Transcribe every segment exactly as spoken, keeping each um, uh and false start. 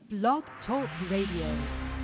Blog Talk Radio.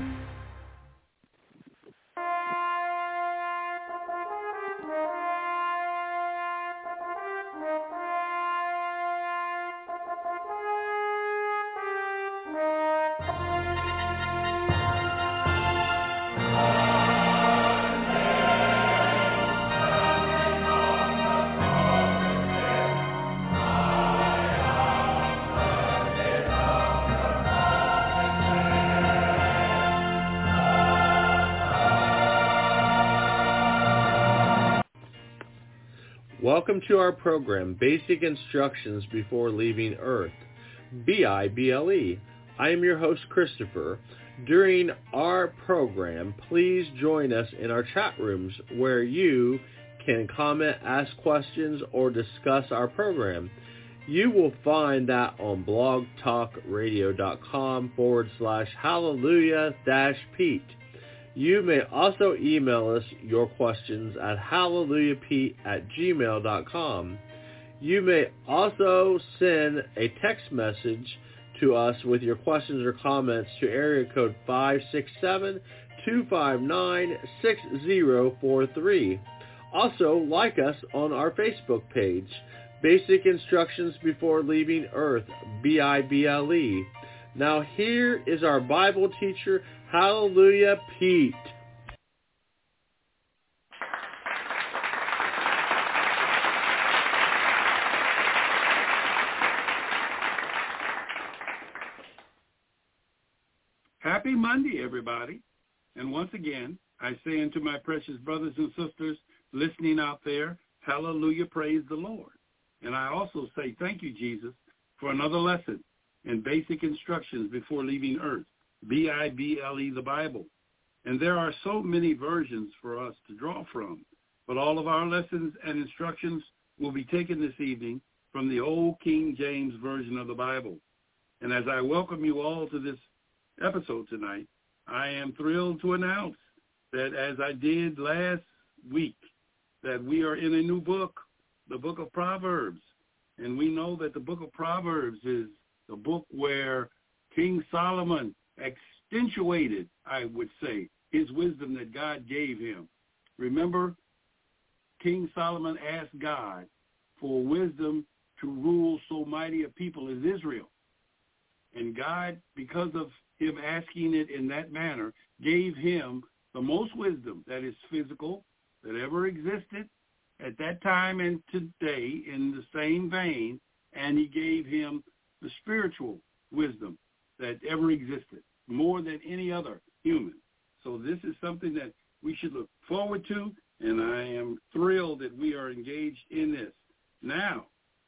Welcome to our program, Basic Instructions Before Leaving Earth, B I B L E. I am your host, Christopher. During our program, please join us in our chat rooms where you can comment, ask questions, or discuss our program. You will find that on blogtalkradio.com forward slash hallelujah dash Pete. You may also email us your questions at hallelujahpete at gmail dot com. You may also send a text message to us with your questions or comments to area code five six seven, two five nine, six zero four three. Also, like us on our Facebook page, Basic Instructions Before Leaving Earth, B I B L E. Now here is our Bible teacher, Hallelujah Pete. Happy Monday, everybody. And once again, I say unto my precious brothers and sisters listening out there, hallelujah, praise the Lord. And I also say thank you, Jesus, for another lesson in Basic Instructions Before Leaving Earth, B I B L E, the Bible. And there are so many versions for us to draw from, but all of our lessons and instructions will be taken this evening from the old King James Version of the Bible. And as I welcome you all to this episode tonight, I am thrilled to announce that, as I did last week, that we are in a new book, the book of Proverbs. And we know that the book of Proverbs is the book where King Solomon accentuated, I would say, his wisdom that God gave him. Remember, King Solomon asked God for wisdom to rule so mighty a people as Israel. And God, because of him asking it in that manner, gave him the most wisdom that is physical that ever existed at that time and today in the same vein, and he gave him the spiritual wisdom that ever existed, more than any other human. So this is something that we should look forward to, and I am thrilled that we are engaged in this. Now,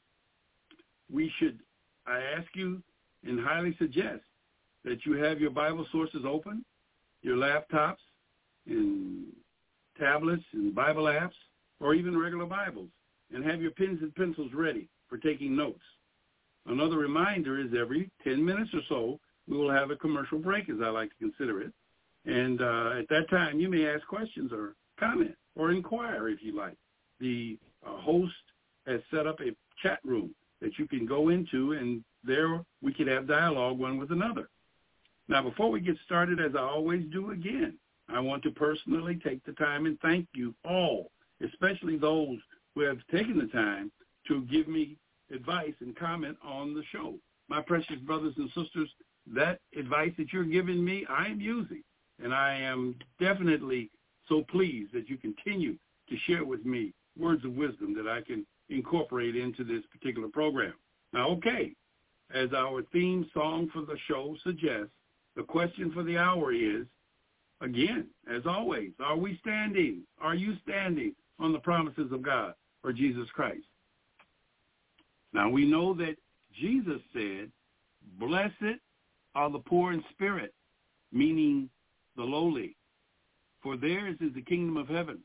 we should, I ask you and highly suggest that you have your Bible sources open, your laptops and tablets and Bible apps, or even regular Bibles, and have your pens and pencils ready for taking notes. Another reminder is every ten minutes or so, we will have a commercial break, as I like to consider it. And uh, at that time, you may ask questions or comment or inquire if you like. The uh, host has set up a chat room that you can go into, and there we can have dialogue one with another. Now, before we get started, as I always do again, I want to personally take the time and thank you all, especially those who have taken the time to give me advice and comment on the show. My precious brothers and sisters, that advice that you're giving me, I am using. And I am definitely so pleased that you continue to share with me words of wisdom that I can incorporate into this particular program. Now, okay, as our theme song for the show suggests, the question for the hour is, again, as always, are we standing? Are you standing on the promises of God or Jesus Christ? Now, we know that Jesus said, blessed are the poor in spirit, meaning the lowly, for theirs is the kingdom of heaven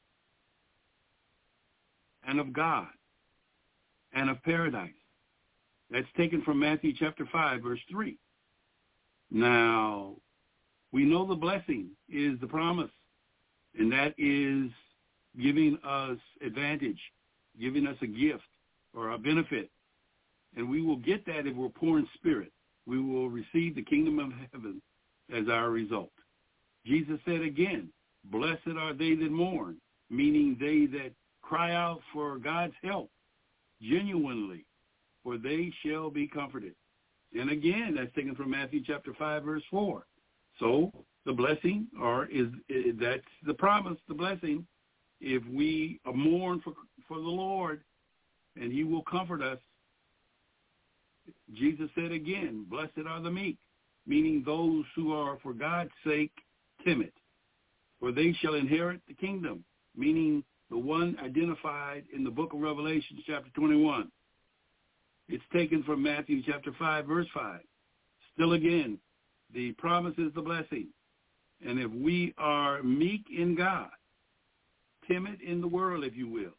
and of God and of paradise. That's taken from Matthew chapter five, verse three. Now, we know the blessing is the promise, and that is giving us advantage, giving us a gift or a benefit. And we will get that if we're poor in spirit. we will receive the kingdom of heaven as our result. Jesus said again, blessed are they that mourn, meaning they that cry out for God's help genuinely, for they shall be comforted. And again, that's taken from Matthew chapter five, verse four. So the blessing, or is, is that's the promise, the blessing, if we mourn for, for the Lord, and he will comfort us. Jesus said again, blessed are the meek, meaning those who are, for God's sake, timid, for they shall inherit the kingdom, meaning the one identified in the book of Revelation, chapter twenty-one. It's taken from Matthew chapter five, verse five. Still again, the promise is the blessing. And if we are meek in God, timid in the world, if you will,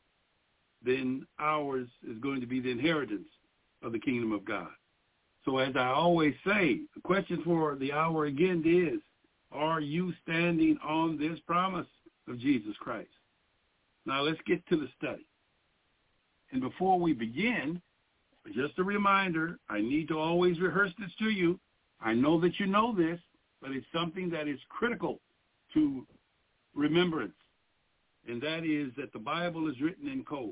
then ours is going to be the inheritance of the kingdom of God. So as I always say, the question for the hour again is, are you standing on this promise of Jesus Christ? Now let's get to the study. And before we begin, just a reminder, I need to always rehearse this to you. I know that you know this, but it's something that is critical to remembrance, and that is that the Bible is written in code.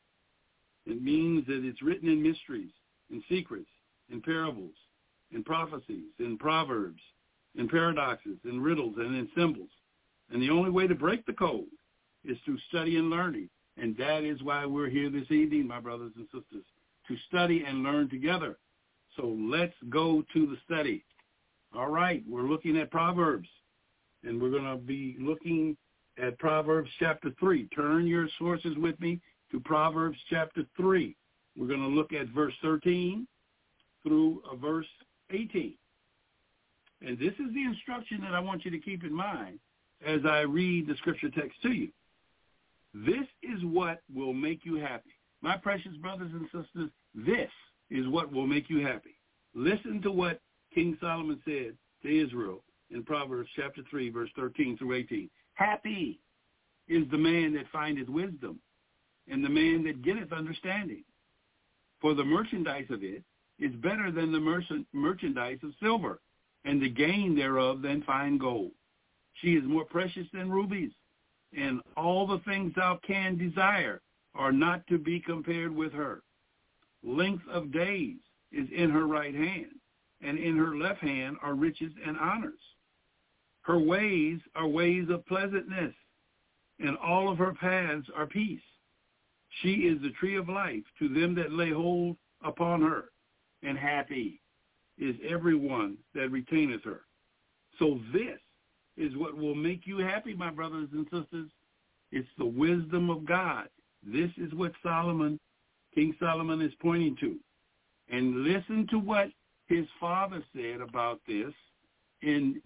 It means that it's written in mysteries, in secrets, in parables, in prophecies, in proverbs, in paradoxes, in riddles, and in symbols. And the only way to break the code is through study and learning, and that is why we're here this evening, my brothers and sisters, to study and learn together. So let's go to the study. All right, we're looking at Proverbs, and we're going to be looking at Proverbs chapter three. Turn your sources with me to Proverbs chapter three. We're going to look at verse thirteen through uh, verse eighteen. And this is the instruction that I want you to keep in mind as I read the scripture text to you. This is what will make you happy. My precious brothers and sisters, this is what will make you happy. Listen to what King Solomon said to Israel in Proverbs chapter three, verse thirteen through eighteen. Happy is the man that findeth wisdom, and the man that getteth understanding. For the merchandise of it is better than the merc- merchandise of silver, and the gain thereof than fine gold. She is more precious than rubies, and all the things thou can desire are not to be compared with her. Length of days is in her right hand, and in her left hand are riches and honors. Her ways are ways of pleasantness, and all of her paths are peace. She is the tree of life to them that lay hold upon her, and happy is everyone that retaineth her. So this is what will make you happy, my brothers and sisters. It's the wisdom of God. This is what Solomon, King Solomon, is pointing to. And listen to what his father said about this in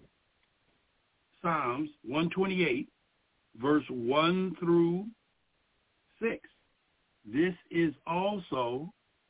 Psalms one twenty-eight, verse one through six. This is also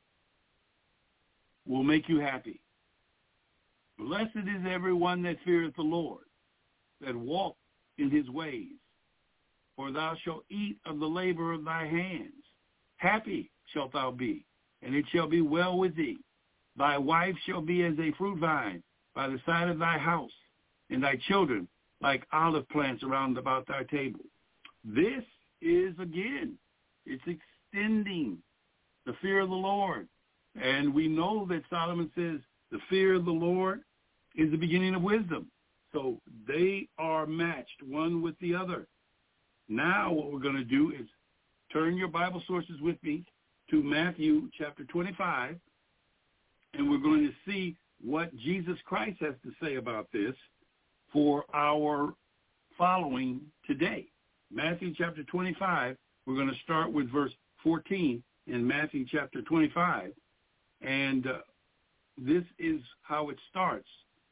will make you happy. Blessed is everyone that feareth the Lord, that walk in his ways. For thou shalt eat of the labor of thy hands. Happy shalt thou be, and it shall be well with thee. Thy wife shall be as a fruit vine by the side of thy house, and thy children like olive plants around about thy table. This is, again, it's extending the fear of the Lord. And we know that Solomon says the fear of the Lord is the beginning of wisdom. So they are matched one with the other. Now what we're going to do is turn your Bible sources with me to Matthew chapter twenty-five, and we're going to see what Jesus Christ has to say about this for our following today. Matthew chapter twenty-five, we're going to start with verse fourteen in Matthew chapter twenty-five, and uh, this is how it starts.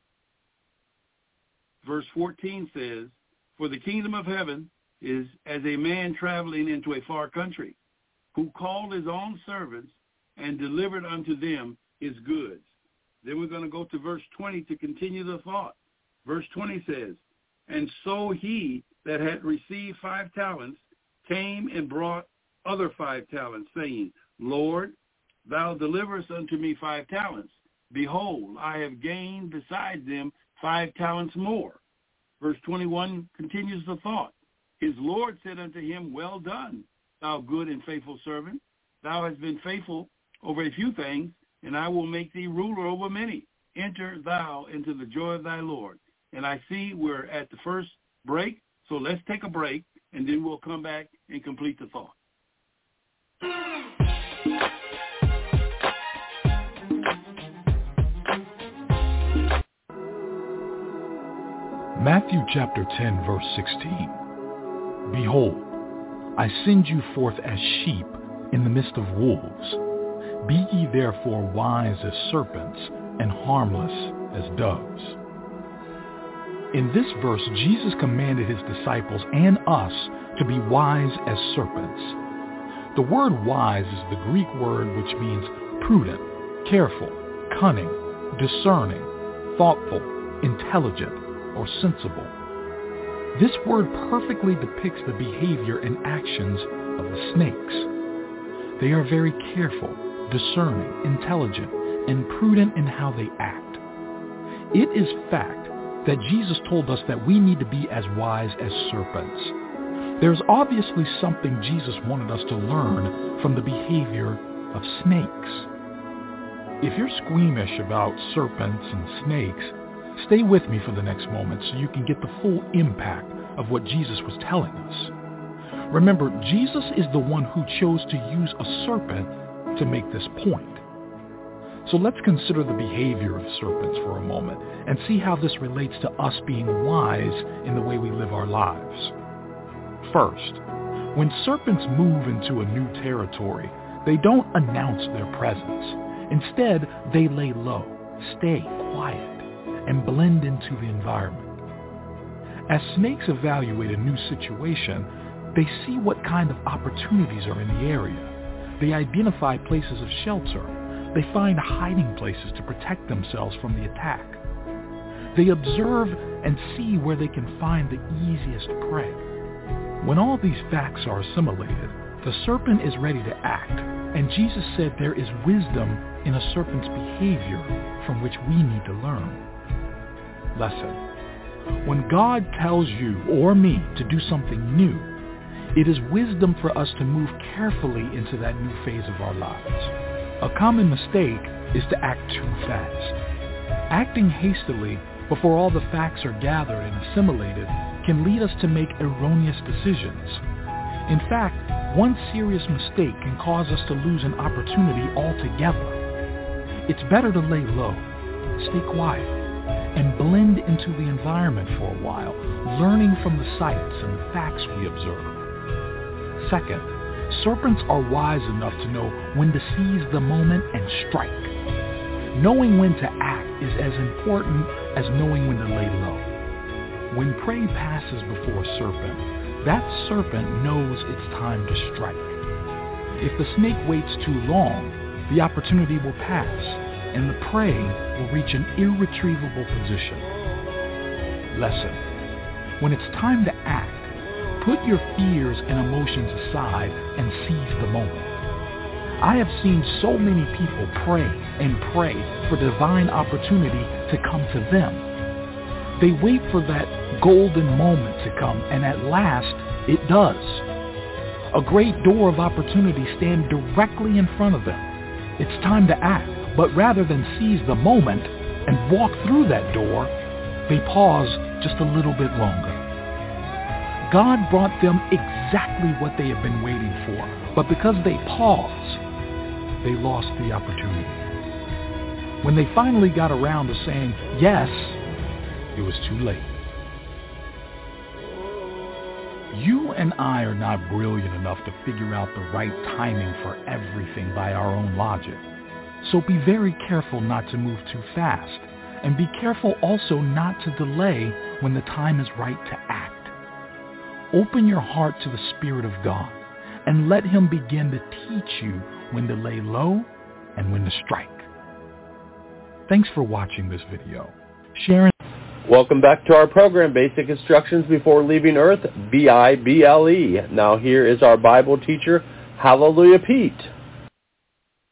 Verse fourteen says, "For the kingdom of heaven is as a man traveling into a far country, who called his own servants and delivered unto them his goods." Then we're going to go to verse twenty to continue the thought. Verse twenty says, "And so he that had received five talents came and brought other five talents, saying, Lord, thou deliverest unto me five talents. behold, I have gained besides them five talents more. Verse twenty-one continues the thought. His Lord said unto him, well done, thou good and faithful servant. Thou hast been faithful over a few things, and I will make thee ruler over many. Enter thou into the joy of thy Lord. And I see we're at the first break, so let's take a break, and then we'll come back and complete the thought. Matthew chapter ten, verse sixteen. Behold, I send you forth as sheep in the midst of wolves. Be ye therefore wise as serpents and harmless as doves. In this verse, Jesus commanded his disciples and us to be wise as serpents. The word wise is the Greek word which means prudent, careful, cunning, discerning, thoughtful, intelligent, or sensible. This word perfectly depicts the behavior and actions of the snakes. They are very careful, discerning, intelligent, and prudent in how they act. It is fact that Jesus told us that we need to be as wise as serpents. There's obviously something Jesus wanted us to learn from the behavior of snakes. If you're squeamish about serpents and snakes, stay with me for the next moment so you can get the full impact of what Jesus was telling us. Remember, Jesus is the one who chose to use a serpent to make this point. So let's consider the behavior of serpents for a moment and see how this relates to us being wise in the way we live our lives. First, when serpents move into a new territory, they don't announce their presence. Instead, they lay low, stay quiet, and blend into the environment. As snakes evaluate a new situation, they see what kind of opportunities are in the area. They identify places of shelter. They find hiding places to protect themselves from the attack. They observe and see where they can find the easiest prey. When all these facts are assimilated, the serpent is ready to act, and Jesus said there is wisdom in a serpent's behavior from which we need to learn. Lesson. When God tells you or me to do something new, it is wisdom for us to move carefully into that new phase of our lives. A common mistake is to act too fast. Acting hastily before all the facts are gathered and assimilated can lead us to make erroneous decisions. In fact, one serious mistake can cause us to lose an opportunity altogether. It's better to lay low, stay quiet, and blend into the environment for a while, learning from the sights and facts we observe. Second, serpents are wise enough to know when to seize the moment and strike. Knowing when to act is as important as knowing when to lay low. When prey passes before a serpent, that serpent knows it's time to strike. If the snake waits too long, the opportunity will pass, and the prey will reach an irretrievable position. Lesson. When it's time to act, put your fears and emotions aside and seize the moment. I have seen so many people pray and pray for divine opportunity to come to them. They wait for that golden moment to come, and at last, it does. A great door of opportunity stands directly in front of them. It's time to act, but rather than seize the moment and walk through that door, they pause just a little bit longer. God brought them exactly what they have been waiting for, but because they paused, they lost the opportunity. When they finally got around to saying yes, it was too late. You and I are not brilliant enough to figure out the right timing for everything by our own logic. So be very careful not to move too fast, and be careful also not to delay when the time is right to act. Open your heart to the Spirit of God and let Him begin to teach you when to lay low and when to strike. Thanks for watching this video. Sharon. Welcome back to our program, Basic Instructions Before Leaving Earth, B I B L E. Now here is our Bible teacher, Hallelujah Pete.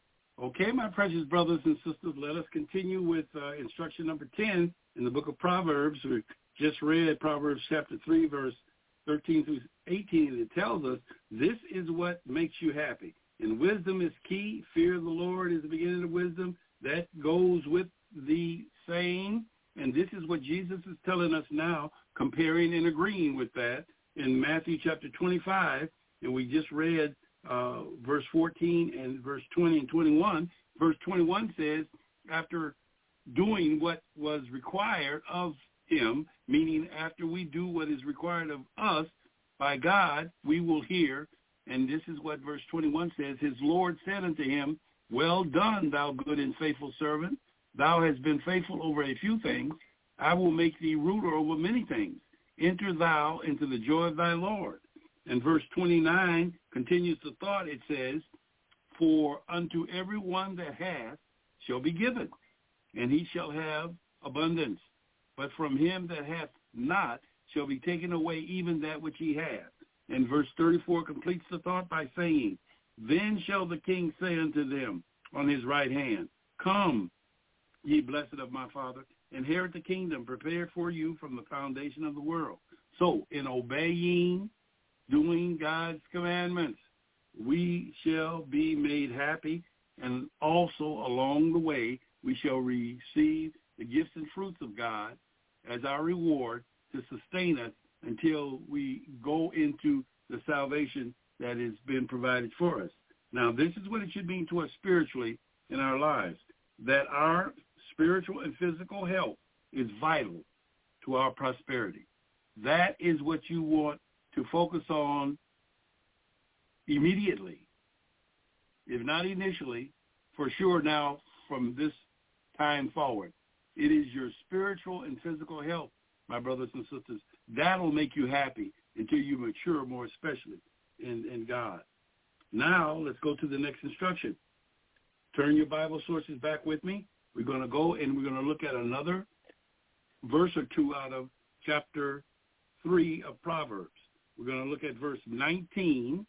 Okay, my precious brothers and sisters, let us continue with uh, instruction number ten in the book of Proverbs. We just read Proverbs chapter three, verse thirteen through eighteen, and it tells us this is what makes you happy. And wisdom is key. Fear of the Lord is the beginning of wisdom. That goes with the saying, and this is what Jesus is telling us now, comparing and agreeing with that in Matthew chapter twenty-five, and we just read uh, verse fourteen and verse twenty and twenty-one. Verse twenty-one says, after doing what was required of him, meaning after we do what is required of us by God, we will hear. And this is what verse twenty-one says. His Lord said unto him, well done, thou good and faithful servant. Thou hast been faithful over a few things. I will make thee ruler over many things. Enter thou into the joy of thy Lord. And verse twenty-nine continues the thought. It says, for unto every one that hath shall be given, and he shall have abundance. But from him that hath not shall be taken away even that which he hath. And verse thirty-four completes the thought by saying, then shall the king say unto them on his right hand, come, ye blessed of my Father, inherit the kingdom prepared for you from the foundation of the world. So in obeying, doing God's commandments, we shall be made happy, and also along the way we shall receive the gifts and fruits of God as our reward to sustain us until we go into the salvation that has been provided for us. Now, this is what it should mean to us spiritually in our lives, that our spiritual and physical health is vital to our prosperity. That is what you want to focus on immediately, if not initially, for sure now from this time forward. It is your spiritual and physical health, my brothers and sisters. That'll make you happy until you mature more especially in, in God. Now, let's go to the next instruction. Turn your Bible sources back with me. We're going to go and we're going to look at another verse or two out of chapter three of Proverbs. We're going to look at verse nineteen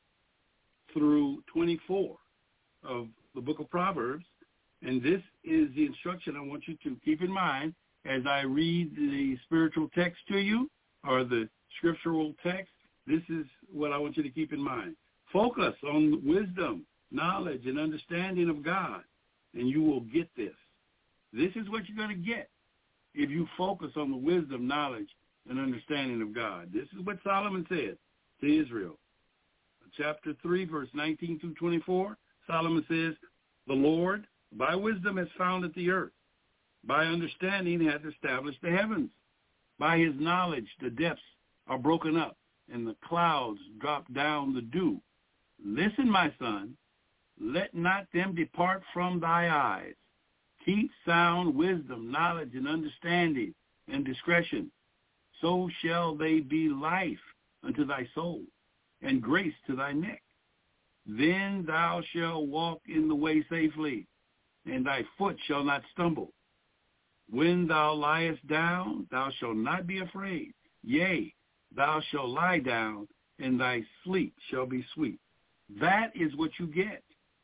through twenty-four of the book of Proverbs. And this is the instruction I want you to keep in mind as I read the spiritual text to you, or the scriptural text. This is what I want you to keep in mind. Focus on wisdom, knowledge, and understanding of God, and you will get this. This is what you're going to get if you focus on the wisdom, knowledge, and understanding of God. This is what Solomon said to Israel. Chapter three, verse nineteen through twenty-four, Solomon says, the Lord by wisdom has founded the earth. By understanding hath established the heavens. By his knowledge the depths are broken up, and the clouds drop down the dew. Listen, my son, let not them depart from thy eyes. Keep sound wisdom, knowledge, and understanding, and discretion. So shall they be life unto thy soul, and grace to thy neck. Then thou shalt walk in the way safely, and thy foot shall not stumble. When thou liest down, thou shalt not be afraid. Yea, thou shalt lie down, and thy sleep shall be sweet. That is what you get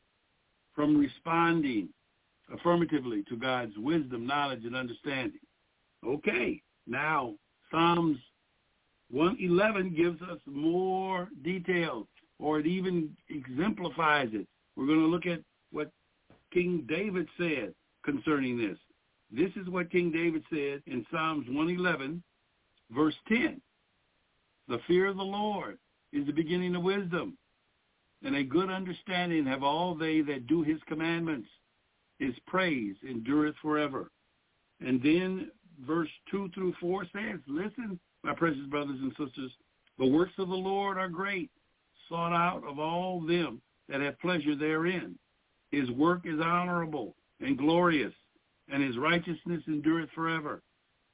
from responding affirmatively to God's wisdom, knowledge, and understanding. Okay, now Psalms one eleven gives us more details, or it even exemplifies it. We're going to look at what King David said concerning this. This is what King David said in Psalms one eleven, verse ten. The fear of the Lord is the beginning of wisdom, and a good understanding have all they that do his commandments. His praise endureth forever. And then verse two through four says, listen, my precious brothers and sisters, the works of the Lord are great, sought out of all them that have pleasure therein. His work is honorable and glorious, and his righteousness endureth forever.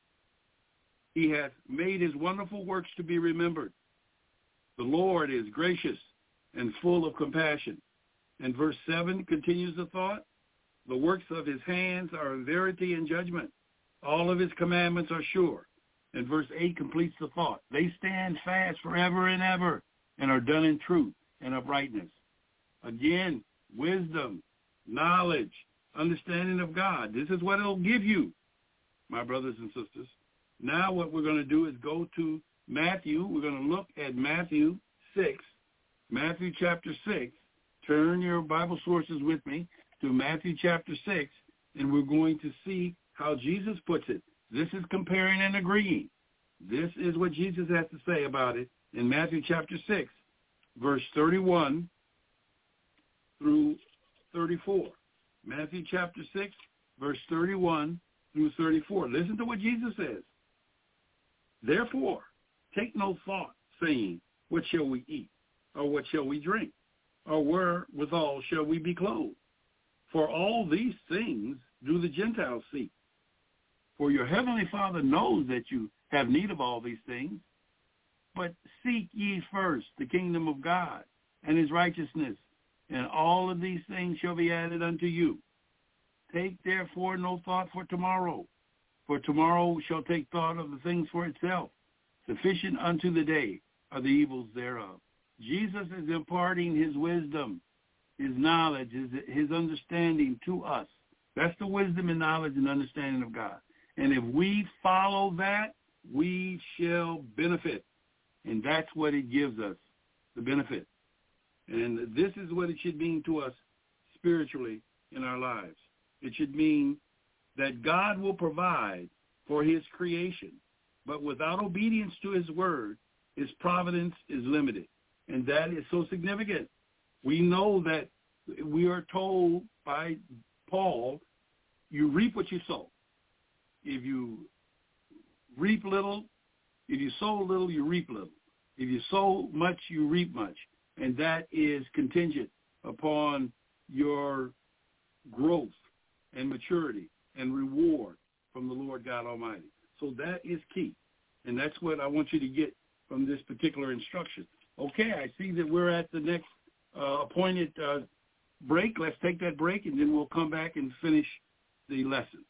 He hath made his wonderful works to be remembered. The Lord is gracious and full of compassion. And verse seven continues the thought. The works of his hands are verity and judgment. All of his commandments are sure. And verse eight completes the thought. They stand fast forever and ever and are done in truth and uprightness. Again, wisdom, knowledge, understanding of God. This is what it'll give you, my brothers and sisters. Now what we're going to do is go to Matthew. We're going to look at Matthew six, Matthew chapter six. Turn your Bible sources with me to Matthew chapter six, and we're going to see how Jesus puts it. This is comparing and agreeing. This is what Jesus has to say about it in Matthew chapter six, verse thirty-one through thirty-four. Matthew chapter six, verse thirty-one through thirty-four. Listen to what Jesus says. Therefore, take no thought, saying, what shall we eat? Or what shall we drink? Or wherewithal shall we be clothed? For all these things do the Gentiles seek. For your heavenly Father knows that you have need of all these things. But seek ye first the kingdom of God and his righteousness, and all of these things shall be added unto you. Take therefore no thought for tomorrow, for tomorrow shall take thought of the things for itself. Sufficient unto the day are the evils thereof. Jesus is imparting his wisdom, his knowledge, his, his understanding to us. That's the wisdom and knowledge and understanding of God. And if we follow that, we shall benefit. And that's what it gives us, the benefit. And this is what it should mean to us spiritually in our lives. It should mean that God will provide for his creation, but without obedience to his word, his providence is limited. And that is so significant. We know that we are told by Paul, you reap what you sow. If you reap little, if you sow little, you reap little. If you sow much, you reap much. And that is contingent upon your growth and maturity and reward from the Lord God Almighty. So that is key. And that's what I want you to get from this particular instruction. Okay, I see that we're at the next uh, appointed uh, break. Let's take that break, and then we'll come back and finish the lesson.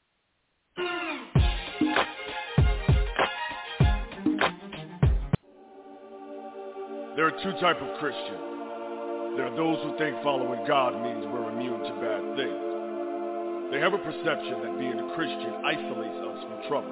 There are two types of Christians. There are those who think following God means we're immune to bad things. They have a perception that being a Christian isolates us from trouble.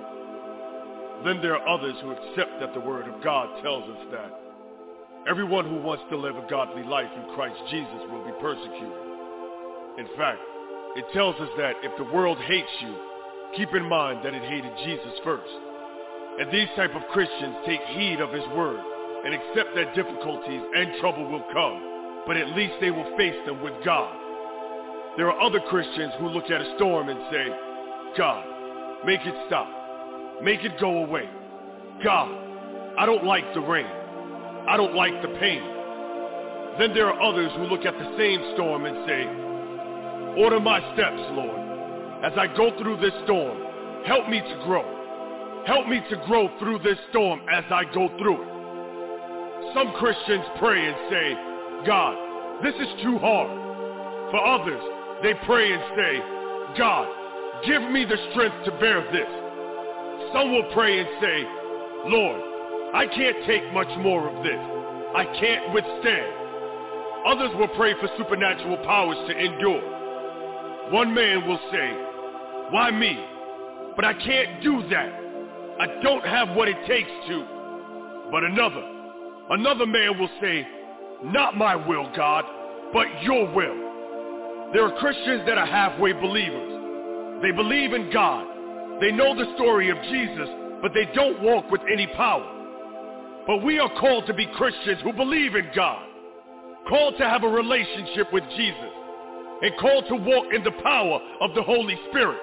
Then there are others who accept that the Word of God tells us that everyone who wants to live a godly life in Christ Jesus will be persecuted. In fact, it tells us that if the world hates you, keep in mind that it hated Jesus first. And these type of Christians take heed of his word and accept that difficulties and trouble will come, but at least they will face them with God. There are other Christians who look at a storm and say, God, make it stop. Make it go away. God, I don't like the rain. I don't like the pain. Then there are others who look at the same storm and say, order my steps, Lord. As I go through this storm, help me to grow. Help me to grow through this storm as I go through it. Some Christians pray and say, God, this is too hard. For others, they pray and say, God, give me the strength to bear this. Some will pray and say, Lord, I can't take much more of this. I can't withstand. Others will pray for supernatural powers to endure. One man will say, why me? But I can't do that. I don't have what it takes to. But another, another man will say, not my will, God, but your will. There are Christians that are halfway believers. They believe in God. They know the story of Jesus, but they don't walk with any power. But we are called to be Christians who believe in God, called to have a relationship with Jesus, and called to walk in the power of the Holy Spirit.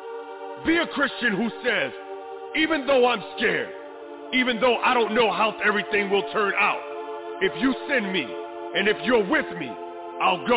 Be a Christian who says, even though I'm scared, even though I don't know how everything will turn out, if you send me and if you're with me, I'll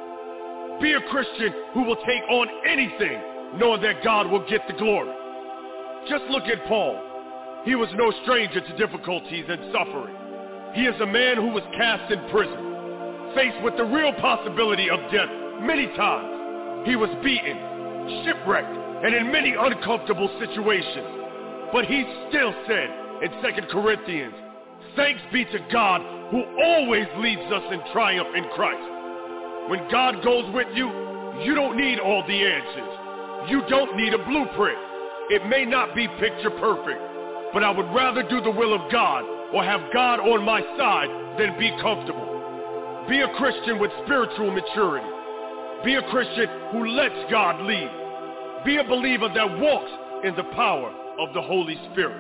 go. Be a Christian who will take on anything, knowing that God will get the glory. Just look at Paul. He was no stranger to difficulties and suffering. He is a man who was cast in prison, faced with the real possibility of death many times. He was beaten, shipwrecked, and in many uncomfortable situations. But he still said in Second Corinthians, thanks be to God who always leads us in triumph in Christ. When God goes with you, You don't need all the answers. You don't need a blueprint. It may not be picture perfect, but I would rather do the will of God or have God on my side than be comfortable. Be a Christian with spiritual maturity. Be a Christian who lets God lead. Be a believer that walks in the power of the Holy Spirit.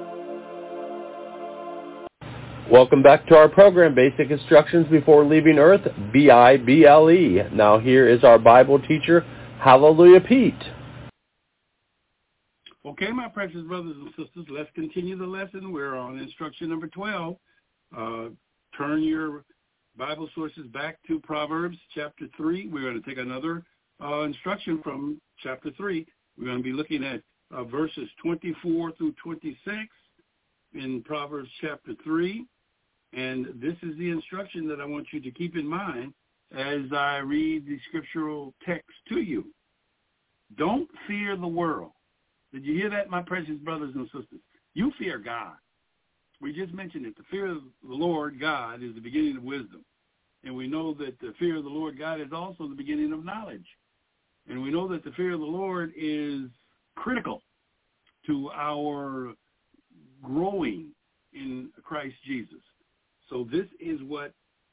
Welcome back to our program, Basic Instructions Before Leaving Earth, B I B L E. Now here is our Bible teacher, Hallelujah Pete. Okay, my precious brothers and sisters, let's continue the lesson. We're on instruction number twelve. Uh, turn your Bible sources back to Proverbs chapter three. We're going to take another uh, instruction from chapter three. We're going to be looking at uh, verses twenty-four through twenty-six in Proverbs chapter three. And this is the instruction that I want you to keep in mind as I read the scriptural text to you. Don't fear the world. Did you hear that, my precious brothers and sisters? You fear God. We just mentioned it. The fear of the Lord God is the beginning of wisdom. And we know that the fear of the Lord God is also the beginning of knowledge. And we know that the fear of the Lord is critical to our growing in Christ Jesus. So this is what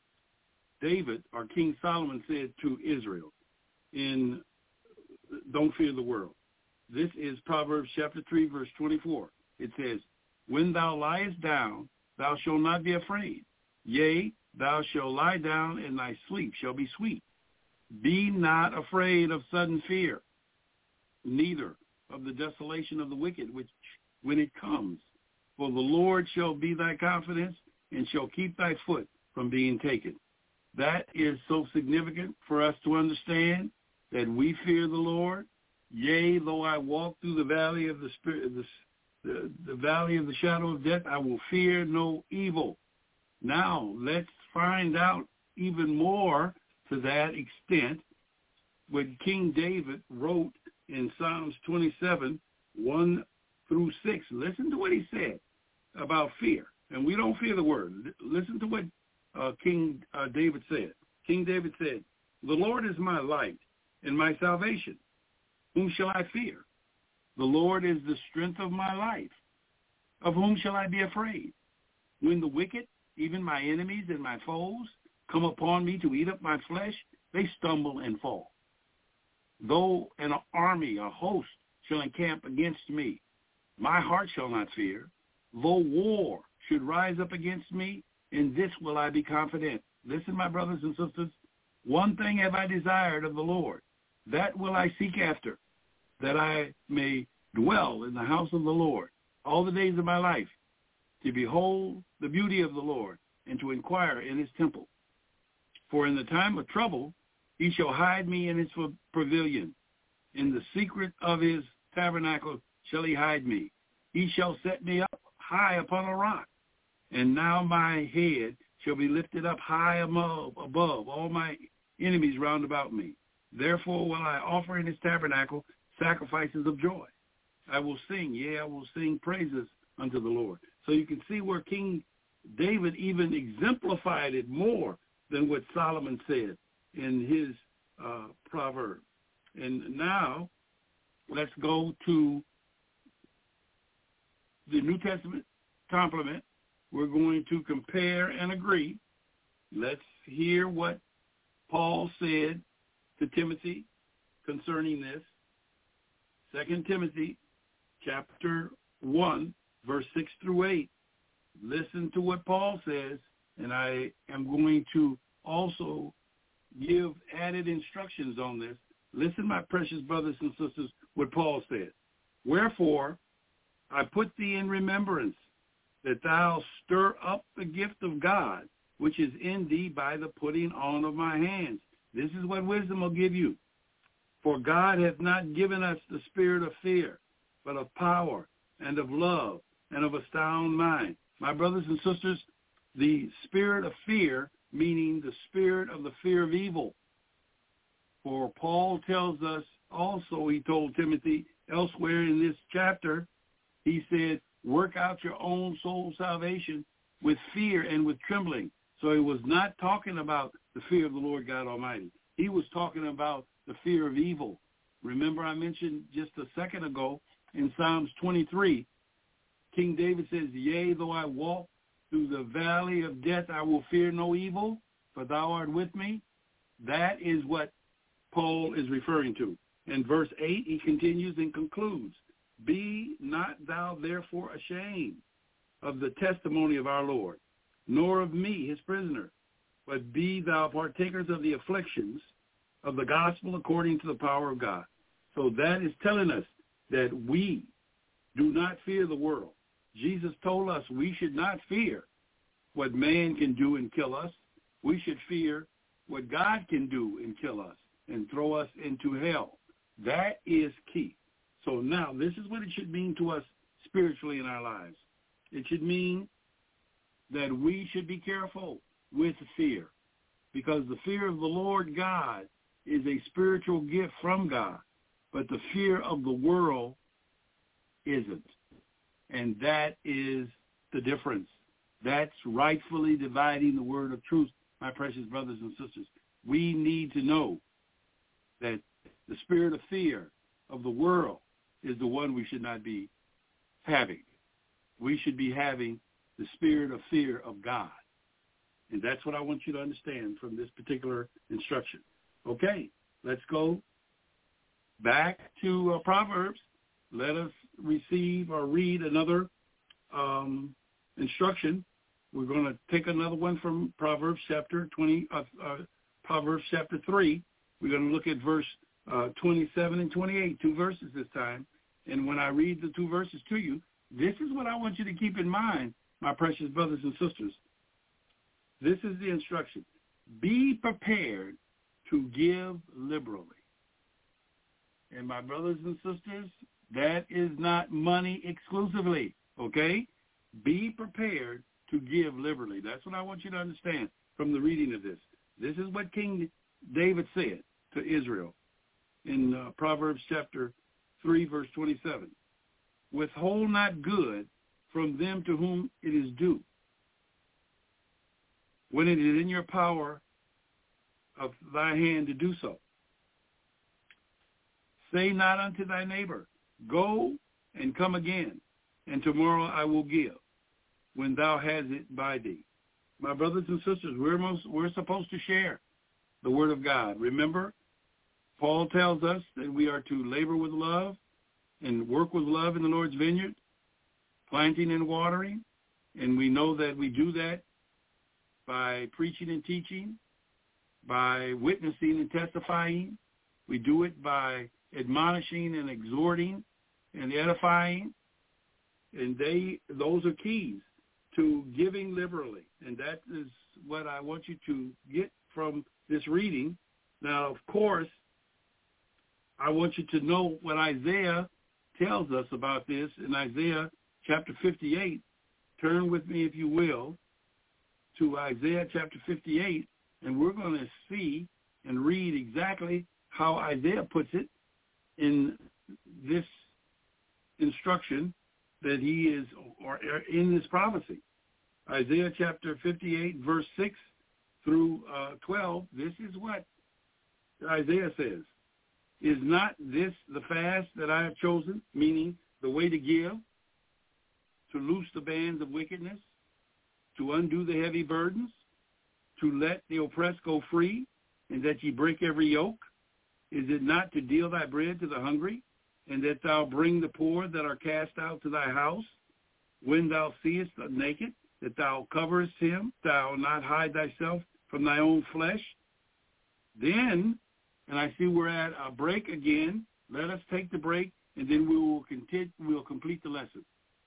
David, or King Solomon, said to Israel in Don't Fear the World. This is Proverbs chapter three, verse twenty-four. It says, When thou liest down, thou shalt not be afraid. Yea, thou shalt lie down, and thy sleep shall be sweet. Be not afraid of sudden fear, neither of the desolation of the wicked, which when it comes. For the Lord shall be thy confidence, and shall keep thy foot from being taken. That is so significant for us to understand that we fear the Lord. Yea, though I walk through the valley of the spirit, the, the, the valley of the shadow of death, I will fear no evil. Now, let's find out even more to that extent what King David wrote in Psalms twenty-seven, one through six. Listen to what he said about fear. And we don't fear the word. Listen to what uh, King uh, David said. King David said, The Lord is my light and my salvation. Whom shall I fear? The Lord is the strength of my life. Of whom shall I be afraid? When the wicked, even my enemies and my foes, come upon me to eat up my flesh, they stumble and fall. Though an army, a host, shall encamp against me, my heart shall not fear. Though war should rise up against me, in this will I be confident. Listen, my brothers and sisters, one thing have I desired of the Lord, that will I seek after, that I may dwell in the house of the Lord all the days of my life, to behold the beauty of the Lord, and to inquire in his temple. For in the time of trouble he shall hide me in his pavilion. In the secret of his tabernacle shall he hide me. He shall set me up high upon a rock. And now my head shall be lifted up high above, above all my enemies round about me. Therefore will I offer in his tabernacle sacrifices of joy. I will sing, yea, I will sing praises unto the Lord. So you can see where King David even exemplified it more than what Solomon said in his uh, proverb. And now let's go to the New Testament complement. We're going to compare and agree. Let's hear what Paul said to Timothy concerning this. Second Timothy chapter one, verse six through eight. Listen to what Paul says, and I am going to also give added instructions on this. Listen, my precious brothers and sisters, what Paul said. Wherefore, I put thee in remembrance that thou stir up the gift of God, which is in thee by the putting on of my hands. This is what wisdom will give you. For God hath not given us the spirit of fear, but of power and of love and of a sound mind. My brothers and sisters, the spirit of fear, meaning the spirit of the fear of evil. For Paul tells us also, he told Timothy elsewhere in this chapter, he said, work out your own soul salvation with fear and with trembling. So he was not talking about the fear of the Lord God Almighty. He was talking about the fear of evil. Remember I mentioned just a second ago in Psalms twenty-three, King David says, yea, though I walk through the valley of death, I will fear no evil, for thou art with me. That is what Paul is referring to. In verse eight, he continues and concludes, be not thou therefore ashamed of the testimony of our Lord, nor of me, his prisoner, but be thou partakers of the afflictions of the gospel according to the power of God. So that is telling us that we do not fear the world. Jesus told us we should not fear what man can do and kill us. We should fear what God can do and kill us and throw us into hell. That is key. So now this is what it should mean to us spiritually in our lives. It should mean that we should be careful with fear, because the fear of the Lord God is a spiritual gift from God, but the fear of the world isn't. And that is the difference. That's rightfully dividing the word of truth, my precious brothers and sisters. We need to know that the spirit of fear of the world is the one we should not be having. We should be having the spirit of fear of God. And that's what I want you to understand from this particular instruction. Okay, let's go back to uh, Proverbs. Let us receive or read another um, instruction. We're going to take another one from Proverbs chapter twenty, uh, uh, Proverbs chapter three. We're going to look at verse uh, twenty-seven and twenty-eight, two verses this time. And when I read the two verses to you, this is what I want you to keep in mind, my precious brothers and sisters. This is the instruction. Be prepared to give liberally. And my brothers and sisters, that is not money exclusively, okay? Be prepared to give liberally. That's what I want you to understand from the reading of this. This is what King David said to Israel in uh, Proverbs chapter three, verse twenty-seven. Withhold not good from them to whom it is due, when it is in your power of thy hand to do so. Say not unto thy neighbor, go and come again, and tomorrow I will give, when thou hast it by thee. My brothers and sisters, we're, most, we're supposed to share the word of God. Remember, Paul tells us that we are to labor with love and work with love in the Lord's vineyard, planting and watering, and we know that we do that by preaching and teaching, by witnessing and testifying. We do it by admonishing and exhorting and edifying, and they those are keys to giving liberally, and that is what I want you to get from this reading. Now, of course, I want you to know what Isaiah tells us about this in Isaiah chapter fifty-eight. Turn with me, if you will, to Isaiah chapter fifty-eight, and we're going to see and read exactly how Isaiah puts it in this instruction that he is, or in this prophecy. Isaiah chapter fifty-eight, verse six through uh, twelve, this is what Isaiah says. Is not this the fast that I have chosen, meaning the way to give, to loose the bands of wickedness, to undo the heavy burdens, to let the oppressed go free, and that ye break every yoke? Is it not to deal thy bread to the hungry, and that thou bring the poor that are cast out to thy house? When thou seest the naked, that thou coverest him, thou not hide thyself from thy own flesh? Then, and I see we're at a break again, let us take the break, and then we will continue, we will complete the lesson.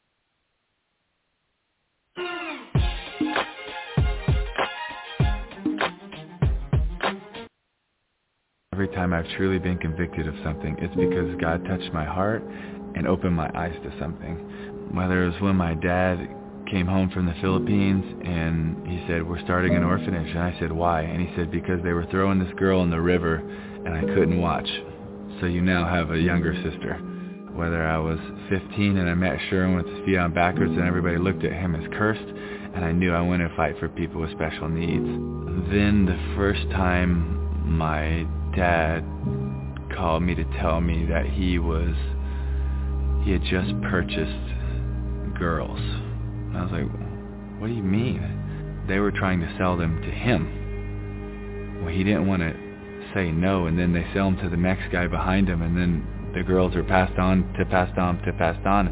Every time I've truly been convicted of something, it's because God touched my heart and opened my eyes to something. Whether it was when my dad came home from the Philippines and he said, we're starting an orphanage. And I said, why? And he said, because they were throwing this girl in the river and I couldn't watch. So you now have a younger sister. Whether I was fifteen and I met Sherwin with his feet on backwards and everybody looked at him as cursed, and I knew I wanted to fight for people with special needs. Then the first time my dad called me to tell me that he was, he had just purchased girls. And I was like, what do you mean? They were trying to sell them to him. Well, he didn't want to say no, and then they sell them to the next guy behind him, and then the girls are passed on to passed on to passed on.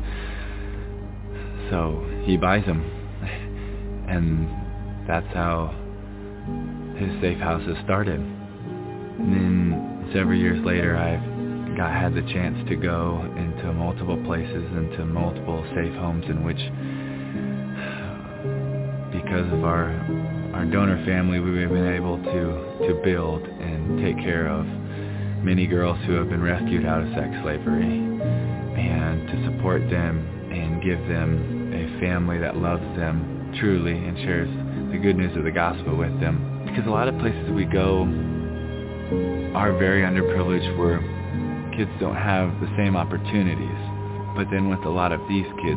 So he buys them, and that's how his safe houses started. And then several years later, I've got had the chance to go into multiple places, into multiple safe homes in which, because of our our donor family, we've been able to to build and take care of many girls who have been rescued out of sex slavery, and to support them and give them a family that loves them truly and shares the good news of the gospel with them. Because a lot of places we go are very underprivileged, where kids don't have the same opportunities. But then with a lot of these kids,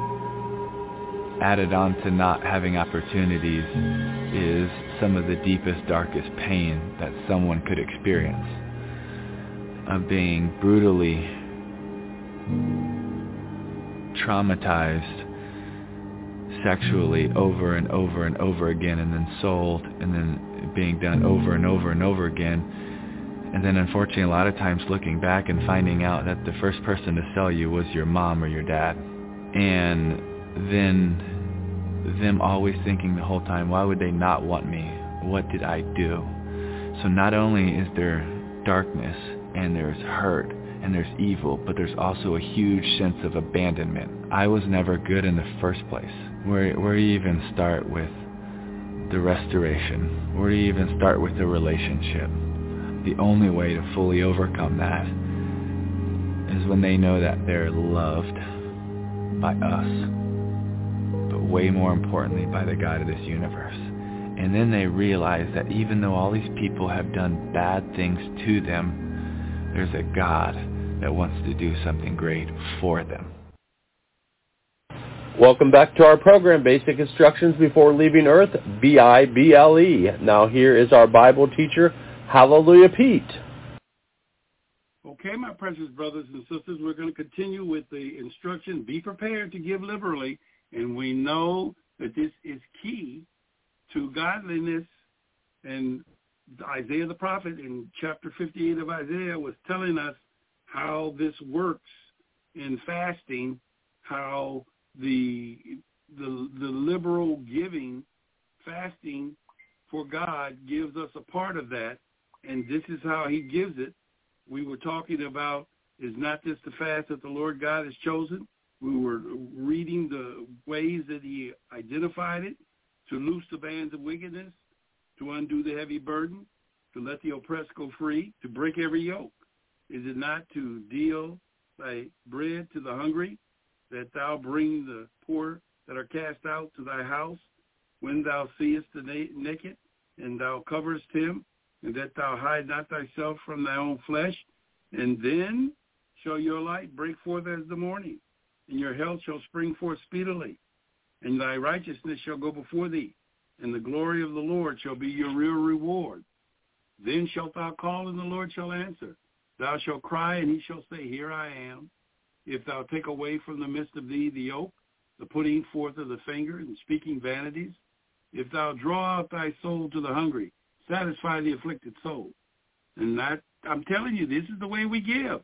added on to not having opportunities is some of the deepest, darkest pain that someone could experience, of being brutally traumatized sexually over and over and over again, and then sold, and then being done over and over and over again. And then unfortunately a lot of times looking back and finding out that the first person to sell you was your mom or your dad. And then them always thinking the whole time, why would they not want me? What did I do? So not only is there darkness and there's hurt and there's evil, but there's also a huge sense of abandonment. I was never good in the first place. Where, where do you even start with the restoration? Where do you even start with the relationship? The only way to fully overcome that is when they know that they're loved by us, but way more importantly by the God of this universe. And then they realize that even though all these people have done bad things to them, there's a God that wants to do something great for them. Welcome back to our program, Basic Instructions Before Leaving Earth, B I B L E. Now here is our Bible teacher, Hallelujah Pete. Okay, my precious brothers and sisters, we're going to continue with the instruction, be prepared to give liberally, and we know that this is key to godliness. And Isaiah the prophet in chapter fifty-eight of Isaiah was telling us how this works in fasting, how the the, the liberal giving, fasting for God gives us a part of that, and this is how he gives it. We were talking about is not just the fast that the Lord God has chosen. We were reading the ways that he identified it: to loose the bands of wickedness, to undo the heavy burden, to let the oppressed go free, to break every yoke. Is it not to deal thy bread to the hungry, that thou bring the poor that are cast out to thy house, when thou seest the na- naked, and thou coverest him, and that thou hide not thyself from thy own flesh? And then shall your light break forth as the morning, and your health shall spring forth speedily, and thy righteousness shall go before thee, and the glory of the Lord shall be your real reward. Then shalt thou call, and the Lord shall answer. Thou shalt cry, and he shall say, Here I am. If thou take away from the midst of thee the yoke, the putting forth of the finger, and speaking vanities, if thou draw out thy soul to the hungry, satisfy the afflicted soul. And that, I'm telling you, this is the way we give.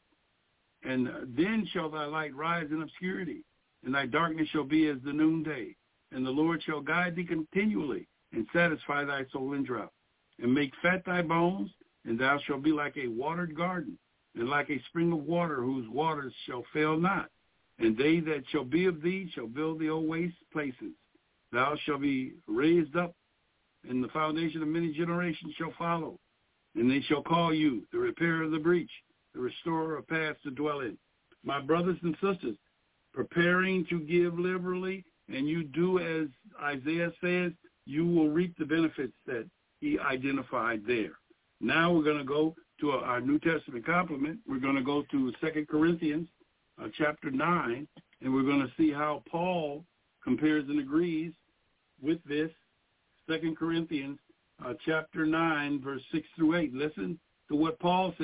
And then shall thy light rise in obscurity, and thy darkness shall be as the noonday. And the Lord shall guide thee continually, and satisfy thy soul in drought, and make fat thy bones, and thou shalt be like a watered garden, and like a spring of water whose waters shall fail not. And they that shall be of thee shall build the old waste places. Thou shalt be raised up, and the foundation of many generations shall follow. And they shall call you the repairer of the breach, the restorer of paths to dwell in. My brothers and sisters, preparing to give liberally, and you do as Isaiah says, you will reap the benefits that he identified there. Now we're going to go to our New Testament complement. We're going to go to Second Corinthians uh, chapter nine, and we're going to see how Paul compares and agrees with this. Second Corinthians uh, chapter nine, verse six through eight. Listen to what Paul says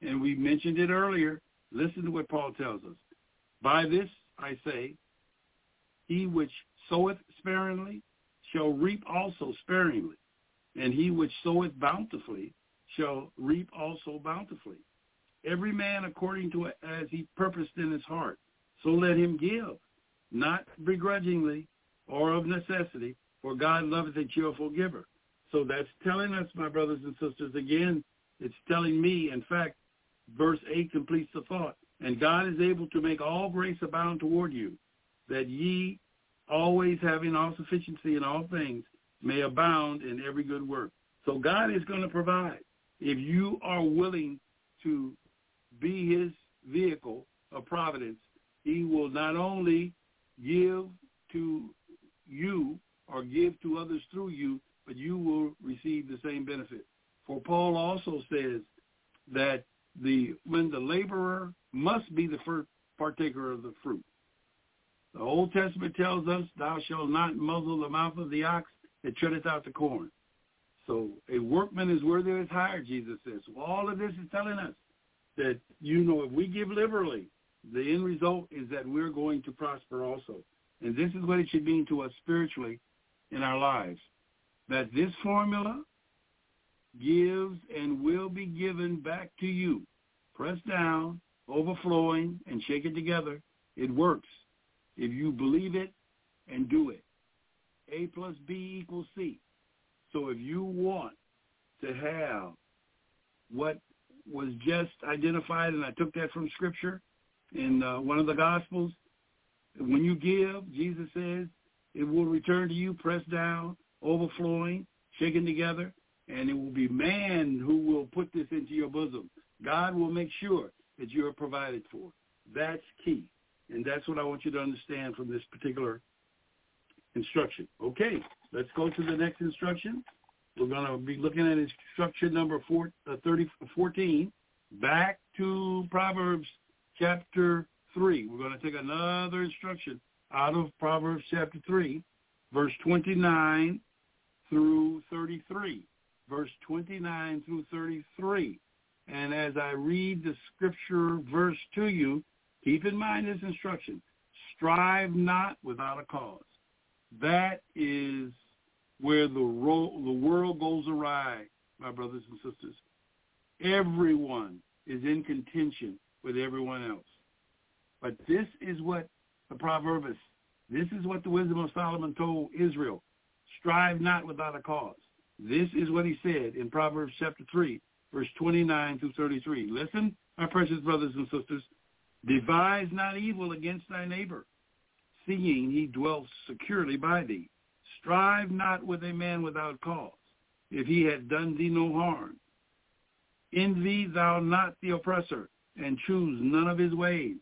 And we mentioned it earlier. Listen to what Paul tells us. By this I say, he which soweth sparingly shall reap also sparingly, and he which soweth bountifully shall reap also bountifully. Every man according to as he purposed in his heart, so let him give, not begrudgingly or of necessity, for God loveth a cheerful giver. So that's telling us, my brothers and sisters, again, it's telling me, in fact, verse eight completes the thought, and God is able to make all grace abound toward you, that ye, always having all sufficiency in all things, may abound in every good work. So God is going to provide. If you are willing to be his vehicle of providence, he will not only give to you or give to others through you, but you will receive the same benefit. For Paul also says that the when the laborer must be the first partaker of the fruit. The Old Testament tells us, thou shalt not muzzle the mouth of the ox that treadeth out the corn. So a workman is worthy of his hire, Jesus says. So all of this is telling us that, you know, if we give liberally, the end result is that we're going to prosper also. And this is what it should mean to us spiritually in our lives, that this formula gives and will be given back to you, pressed down, overflowing, and shaken together. It works if you believe it and do it. A plus B equals C. So if you want to have what was just identified, and I took that from Scripture in uh, one of the Gospels, when you give, Jesus says, it will return to you pressed down, overflowing, shaken together, and it will be man who will put this into your bosom. God will make sure that you are provided for. That's key. And that's what I want you to understand from this particular instruction. Okay, let's go to the next instruction. We're going to be looking at instruction number four, uh, thirty, fourteen, back to Proverbs chapter three. We're going to take another instruction out of Proverbs chapter three, verse twenty-nine through thirty-three. Verse twenty-nine through thirty-three. And as I read the scripture verse to you, keep in mind this instruction. Strive not without a cause. That is where the, ro- the world goes awry, my brothers and sisters. Everyone is in contention with everyone else. But this is what the proverb is. This is what the wisdom of Solomon told Israel. Strive not without a cause. This is what he said in Proverbs chapter three, verse twenty-nine through thirty-three. Listen, my precious brothers and sisters. Devise not evil against thy neighbor, seeing he dwells securely by thee. Strive not with a man without cause, if he had done thee no harm. Envy thou not the oppressor, and choose none of his ways.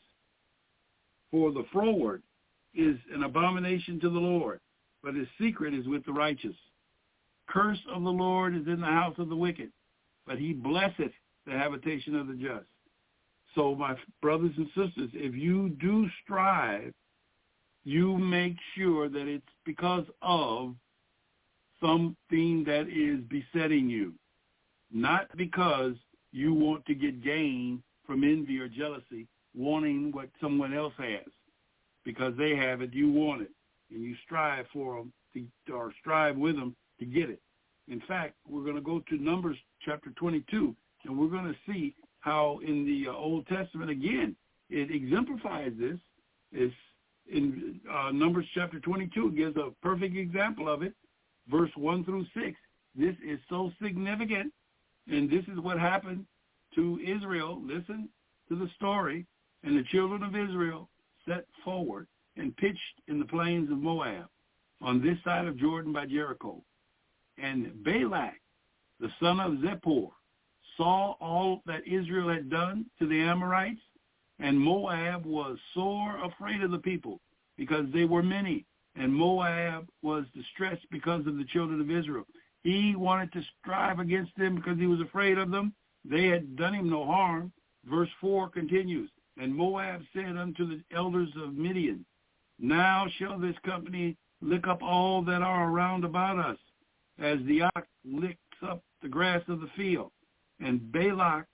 For the froward is an abomination to the Lord, but his secret is with the righteous. Curse of the Lord is in the house of the wicked, but he blesseth the habitation of the just. So, my brothers and sisters, if you do strive, you make sure that it's because of something that is besetting you, not because you want to get gain from envy or jealousy, wanting what someone else has. Because they have it, you want it, and you strive for them to, or strive with them to get it. In fact, we're going to go to Numbers chapter twenty-two, and we're going to see how in the uh, Old Testament, again, it exemplifies this. It's in uh, Numbers chapter twenty-two. It gives a perfect example of it, verse one through six. This is so significant, and this is what happened to Israel. Listen to the story. And the children of Israel set forward and pitched in the plains of Moab on this side of Jordan by Jericho. And Balak, the son of Zippor, saw all that Israel had done to the Amorites, and Moab was sore afraid of the people because they were many, and Moab was distressed because of the children of Israel. He wanted to strive against them because he was afraid of them. They had done him no harm. Verse four continues, and Moab said unto the elders of Midian, now shall this company lick up all that are around about us, as the ox licks up the grass of the field. And Balak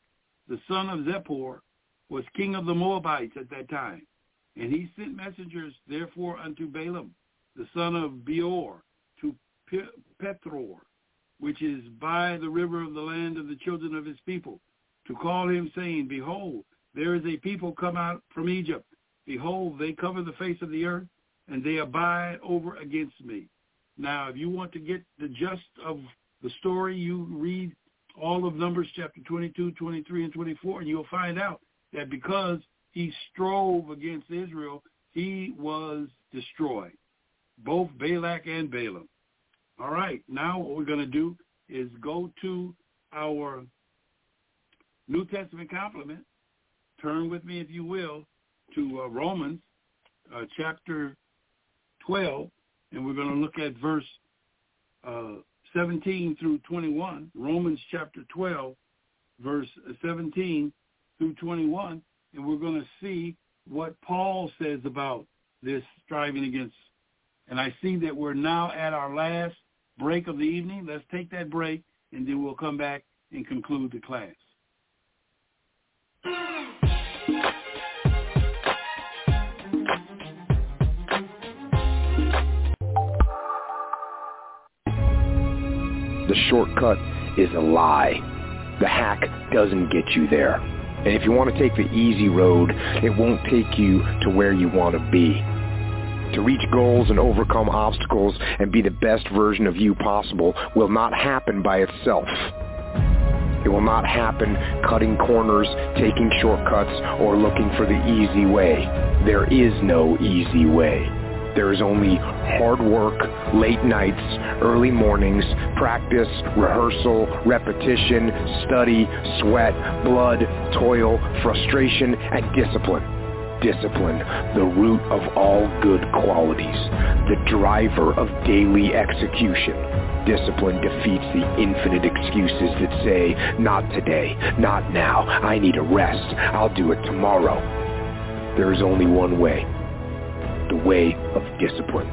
the son of Zippor, was king of the Moabites at that time. And he sent messengers, therefore, unto Balaam, the son of Beor, to Pethor, which is by the river of the land of the children of his people, to call him, saying, Behold, there is a people come out from Egypt. Behold, they cover the face of the earth, and they abide over against me. Now, if you want to get the gist of the story, you read all of Numbers chapter twenty-two, twenty-three, and twenty-four, and you'll find out that because he strove against Israel, he was destroyed, both Balak and Balaam. All right, now what we're going to do is go to our New Testament complement. Turn with me, if you will, to uh, Romans uh, chapter twelve, and we're going to look at verse uh, seventeen through twenty-one. Romans chapter twelve, verse seventeen through twenty-one, and we're going to see what Paul says about this striving against. And I see that we're now at our last break of the evening. Let's take that break, and then we'll come back and conclude the class. The shortcut is a lie. The hack doesn't get you there. And if you want to take the easy road, it won't take you to where you want to be. To reach goals and overcome obstacles and be the best version of you possible will not happen by itself. It will not happen cutting corners, taking shortcuts, or looking for the easy way. There is no easy way. There is only hard work, late nights, early mornings, practice, rehearsal, repetition, study, sweat, blood, toil, frustration, and discipline. Discipline, the root of all good qualities, the driver of daily execution. Discipline defeats the infinite excuses that say, not today, not now, I need a rest, I'll do it tomorrow. There is only one way. The way of discipline.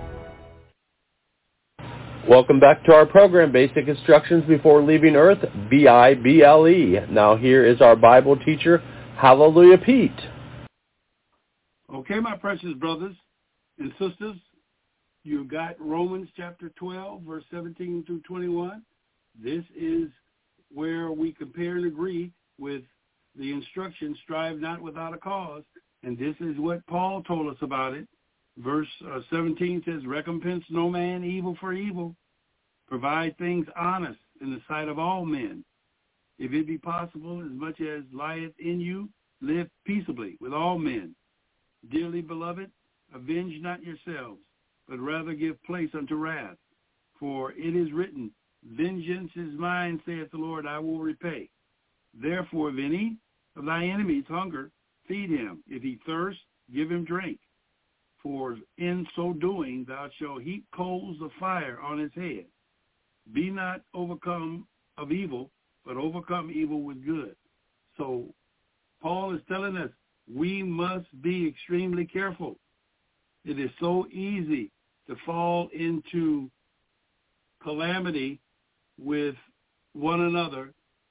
Welcome back to our program, Basic Instructions Before Leaving Earth, B I B L E. Now here is our Bible teacher, Hallelujah Pete. Okay, my precious brothers and sisters, you got Romans chapter twelve, verse seventeen through twenty-one. This is where we compare and agree with the instruction, strive not without a cause. And this is what Paul told us about it. Verse uh, seventeen says, recompense no man evil for evil. Provide things honest in the sight of all men. If it be possible, as much as lieth in you, live peaceably with all men. Dearly beloved, avenge not yourselves, but rather give place unto wrath. For it is written, vengeance is mine, saith the Lord, I will repay. Therefore, if any of thy enemies hunger, feed him. If he thirst, give him drink. For in so doing thou shalt heap coals of fire on his head. Be not overcome of evil, but overcome evil with good. So Paul is telling us we must be extremely careful. It is so easy to fall into calamity with one another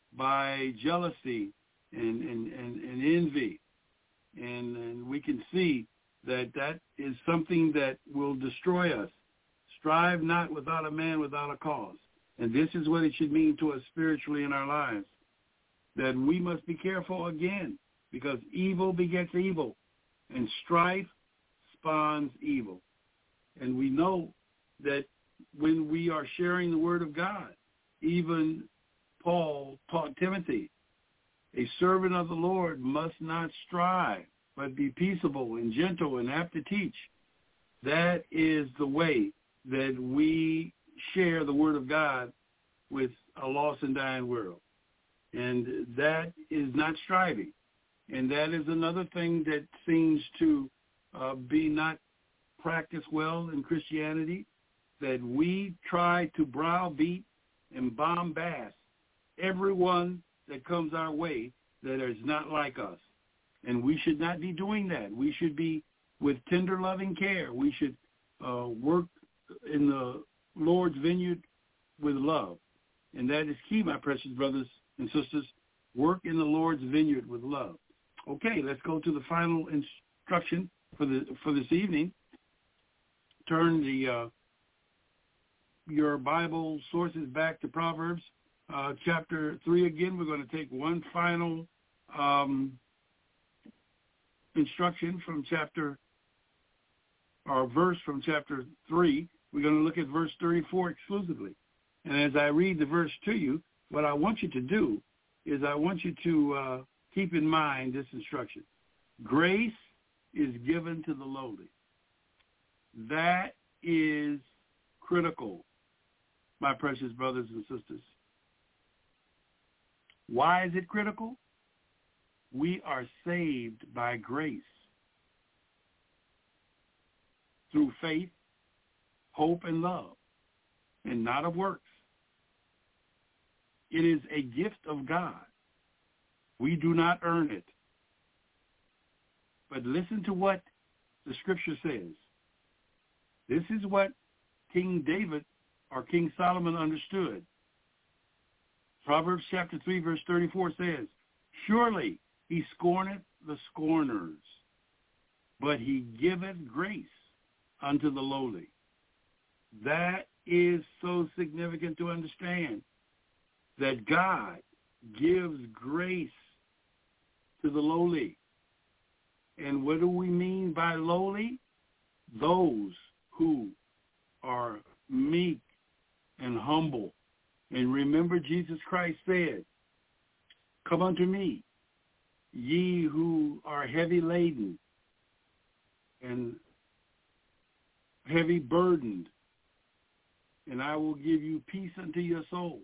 by jealousy and, and, and, and envy. And, and we can see that that is something that will destroy us. Strive not without a man without a cause. And this is what it should mean to us spiritually in our lives, that we must be careful again, because evil begets evil, and strife spawns evil. And we know that when we are sharing the word of God, even Paul taught Timothy, a servant of the Lord must not strive, but be peaceable and gentle and apt to teach. That is the way that we share the word of God with a lost and dying world. And that is not striving. And that is another thing that seems to uh, be not practiced well in Christianity, that we try to browbeat and bombast everyone that comes our way that is not like us. And we should not be doing that. We should be with tender, loving care. We should uh, work in the Lord's vineyard with love. And that is key, my precious brothers and sisters, Work in the Lord's vineyard with love. Okay, let's go to the final instruction for the for this evening. Turn the uh, your Bible sources back to Proverbs uh, chapter three again. We're going to take one final um, instruction from chapter or verse from chapter three. We're going to look at verse thirty-four exclusively. And as I read the verse to you, what I want you to do is I want you to uh, keep in mind this instruction. Grace is given to the lowly. That is critical, my precious brothers and sisters. Why is it critical? We are saved by grace through faith, hope, and love, and not of works. It is a gift of God. We do not earn it. But listen to what the scripture says. This is what King David or King Solomon understood. Proverbs chapter three, verse thirty-four says, surely he scorneth the scorners, but he giveth grace unto the lowly. That is so significant to understand, that God gives grace to the lowly. And what do we mean by lowly? Those who are meek and humble. And remember, Jesus Christ said, come unto me, ye who are heavy laden and heavy burdened, and I will give you peace unto your soul.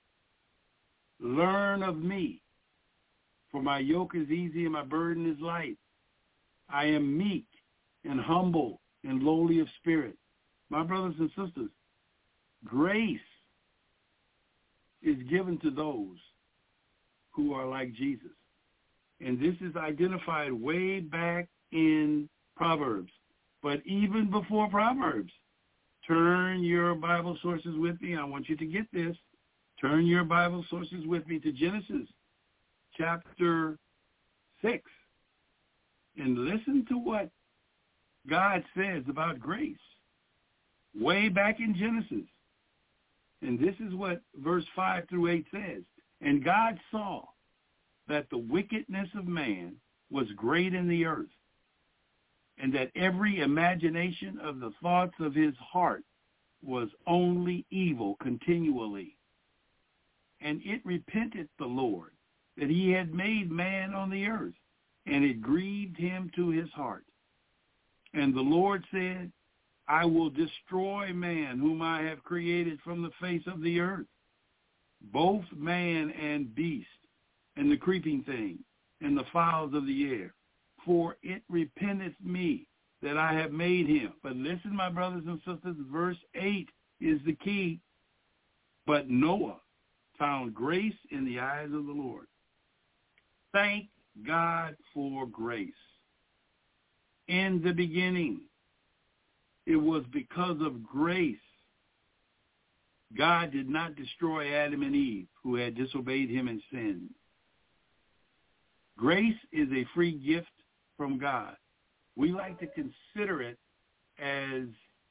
Learn of me, for my yoke is easy and my burden is light. I am meek and humble and lowly of spirit. My brothers and sisters, grace is given to those who are like Jesus. And this is identified way back in Proverbs. But even before Proverbs, turn your Bible sources with me. I want you to get this. Turn your Bible sources with me to Genesis chapter six. And listen to what God says about grace way back in Genesis. And this is what verse five through eight says. And God saw that the wickedness of man was great in the earth, and that every imagination of the thoughts of his heart was only evil continually. And it repented the Lord that he had made man on the earth, and it grieved him to his heart. And the Lord said, I will destroy man whom I have created from the face of the earth, both man and beast, and the creeping thing, and the fowls of the air. For it repenteth me that I have made him. But listen, my brothers and sisters, verse eight is the key. But Noah found grace in the eyes of the Lord. Thank God for grace. In the beginning, it was because of grace God did not destroy Adam and Eve, who had disobeyed him and sinned. Grace is a free gift from God. We like to consider it as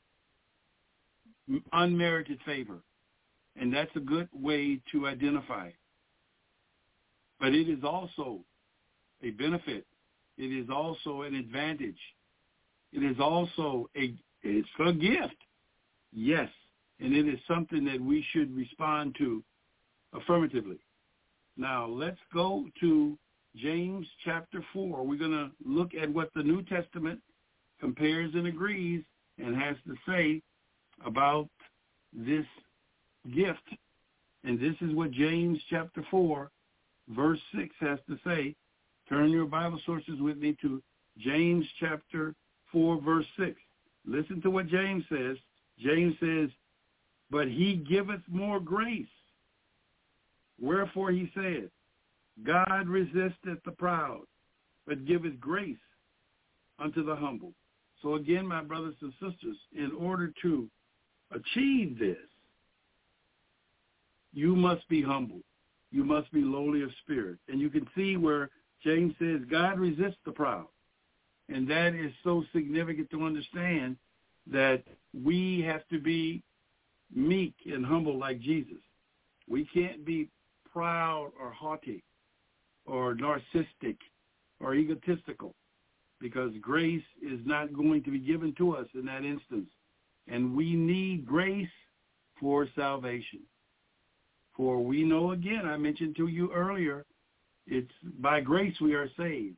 unmerited favor, and that's a good way to identify it. But it is also a benefit. It is also an advantage. It is also a, it's a gift. Yes, and it is something that we should respond to affirmatively. Now, let's go to James chapter four. We're going to look at what the New Testament compares and agrees and has to say about this gift. And this is what James chapter four, verse six has to say. Turn your Bible sources with me to James chapter four, verse six. Listen to what James says. James says, but he giveth more grace. Wherefore he said, God resisteth the proud, but giveth grace unto the humble. So again, my brothers and sisters, in order to achieve this, you must be humble. you must be lowly of spirit. And you can see where James says God resists the proud. And that is so significant to understand that we have to be meek and humble like Jesus. We can't be proud or haughty or narcissistic or egotistical, because grace is not going to be given to us in that instance. And we need grace for salvation. For we know, again, I mentioned to you earlier, it's by grace we are saved,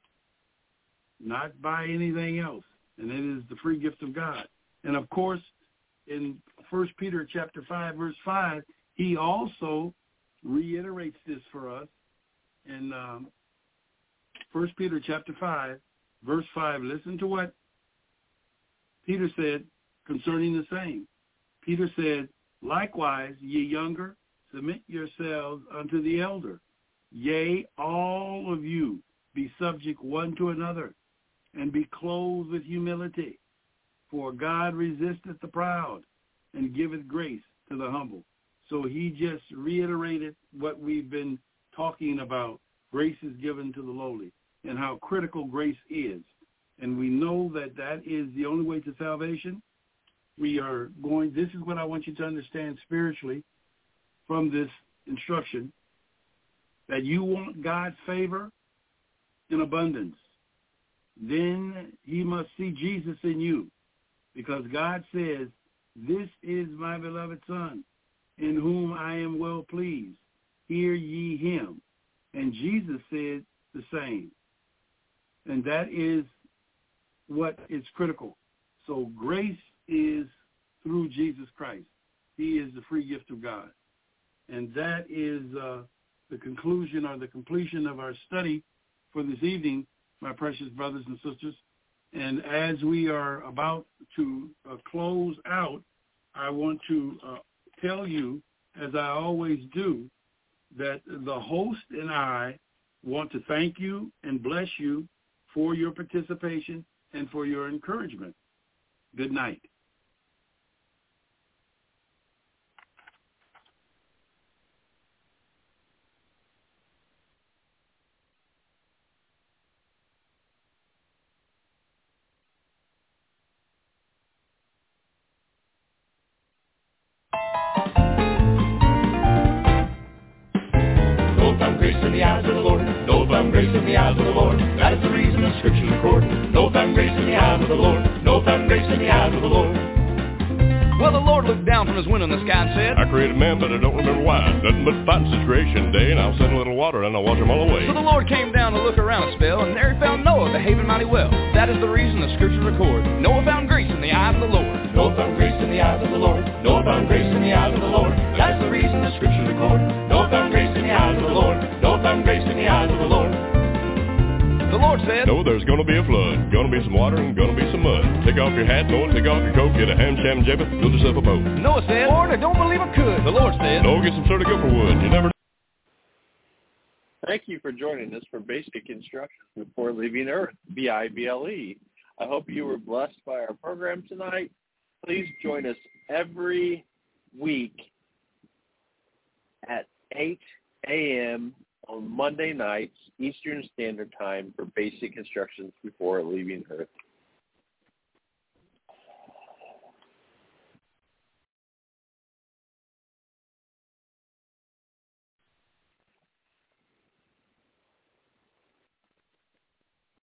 not by anything else. And it is the free gift of God. And of course, in First Peter chapter five, verse five, he also reiterates this for us. In um, First Peter chapter five, verse five, listen to what Peter said concerning the same. Peter said, likewise, ye younger, submit yourselves unto the elder. Yea, all of you be subject one to another, and be clothed with humility. For God resisteth the proud, and giveth grace to the humble. So he just reiterated what we've been talking about. Grace is given to the lowly, and how critical grace is. And we know that that is the only way to salvation. We are going, this is what I want you to understand spiritually from this instruction, that you want God's favor in abundance. Then he must see Jesus in you, because God says, this is my beloved Son, in whom I am well pleased. Hear ye him. And Jesus said the same. And that is what is critical. So grace is through Jesus Christ. He is the free gift of God. And that is uh, the conclusion or the completion of our study for this evening, my precious brothers and sisters. And as we are about to uh, close out, I want to uh, tell you, as I always do, that the host and I want to thank you and bless you for your participation and for your encouragement. Good night. The eyes of the Lord, no found grace in the eyes of the Lord. That is the reason the scriptures record. No found grace in the eyes of the Lord, no found grace in the eyes of the Lord. Well, the Lord looked down from his window in the sky and said, I created man, but I don't remember why. Nothing but fighting since creation day, and I'll send a little water and I'll wash them all away. So the Lord came down to look around a spell, and there he found Noah behaving mighty well. That is the reason the scriptures record. Noah found grace in the eyes of the Lord. Noah found grace in the eyes of the Lord. Noah found grace in the eyes of the Lord. That is the reason the scriptures record. Noah found grace in the eyes of the Lord. Noah found grace in the eyes of the Lord. The Lord said, No, there's gonna be a flood, gonna be some water and gonna be some mud. Take off your hat, Noah, take off your coat, get a ham, sham, jabbeth, build yourself a boat. Noah said, Lord, I don't believe I could. The Lord said, No, get some sort of gopher wood. You never know. Thank you for joining us for Basic Instructions Before Leaving Earth, B I B L E. I hope you were blessed by our program tonight. Please join us every week at eight a.m. on Monday nights, Eastern Standard Time, for Basic Instructions Before Leaving Earth.